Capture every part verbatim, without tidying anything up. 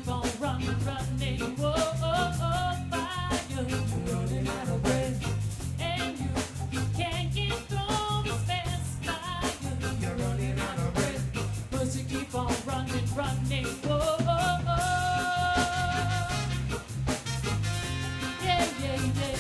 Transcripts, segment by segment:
keep on running, running. Whoa, oh, oh, fire. You're running out of breath. And you can't get through this fast fire. You're running out of breath. But you keep on running, running. Whoa, oh, oh. Yeah, yeah, yeah.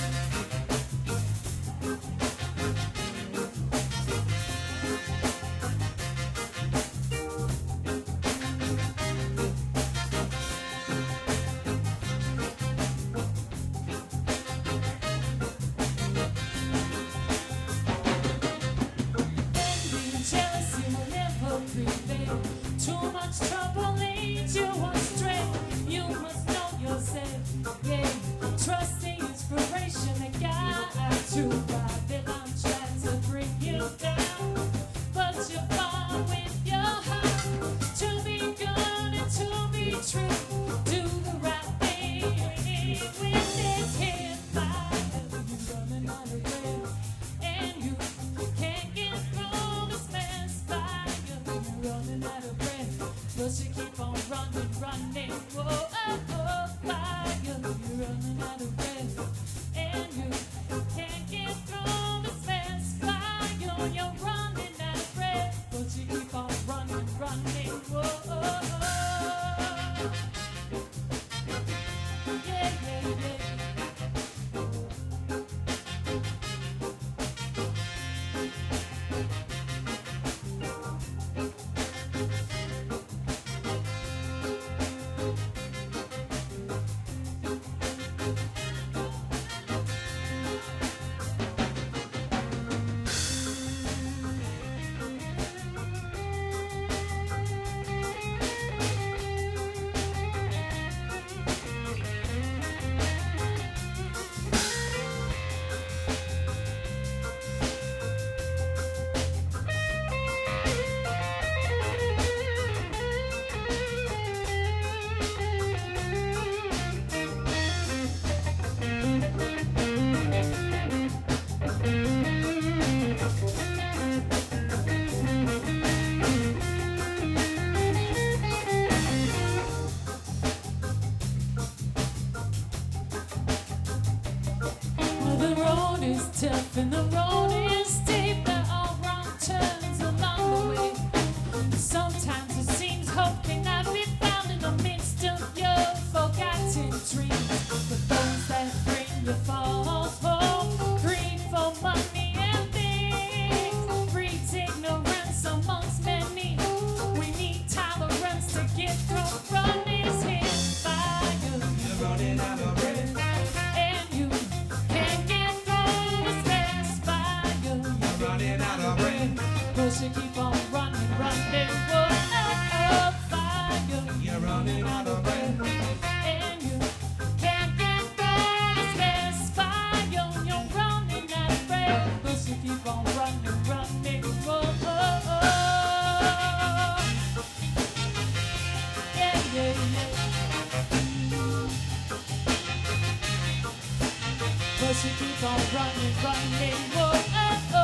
Too much trouble leads you astray. You must know yourself, yeah. Trust the inspiration that guides you. Babylon tries to bring you down, but you fall with your heart. To be good and to be true, do the right thing with this hit fire. You're running out of breath, and you can't get through this fast fire. You're running out of breath, but you keep on running, running. Whoa, oh, oh, fire. You're running out of breath, and you can't get through this fast fire. You're running out of breath, but you keep on running, running. Whoa, oh, oh. Yeah, yeah, yeah. The road is tough and the road is steep. There are wrong turns along the way. Sometimes it seems hope cannot be found in the midst of your forgotten dreams. The those that bring you false hope, greed for money and things, breeds ignorance amongst many. We need tolerance to get through from this hit fire. You're running out of breath. But you keep on running, running. Whoa, oh, oh, fire. You're running out of breath, and you can't get through this fast fire. You're running out of breath, but you keep on running, running. Whoa, oh, oh. Yeah, yeah, yeah. But you keep on running, running. Whoa, oh, oh.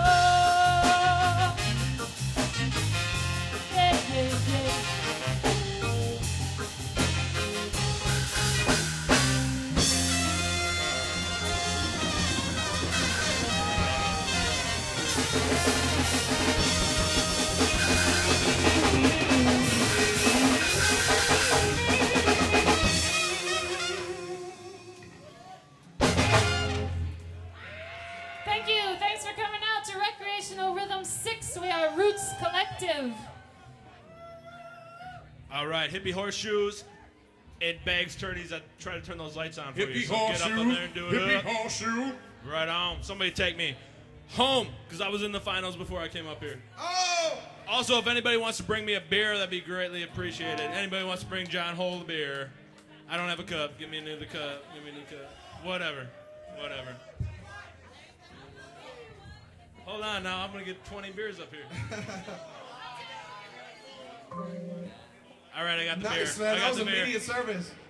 Thank you. Thanks for coming out to Recreational Rhythm six. We are Roots Collective. All right, hippie horseshoes and bags turnies. I try to turn those lights on for Hippie you. So horseshoe. get up in there and do it Hippie up. horseshoe. Right on. Somebody take me home, because I was in the finals before I came up here. Oh! Also, if anybody wants to bring me a beer, that'd be greatly appreciated. Anybody wants to bring John Hole a beer? I don't have a cup. Give me another cup. Give me a new cup. Whatever. Whatever. Hold on now. I'm going to get twenty beers up here. All right, I got the Nice, beer. man. I got That was the beer. immediate service.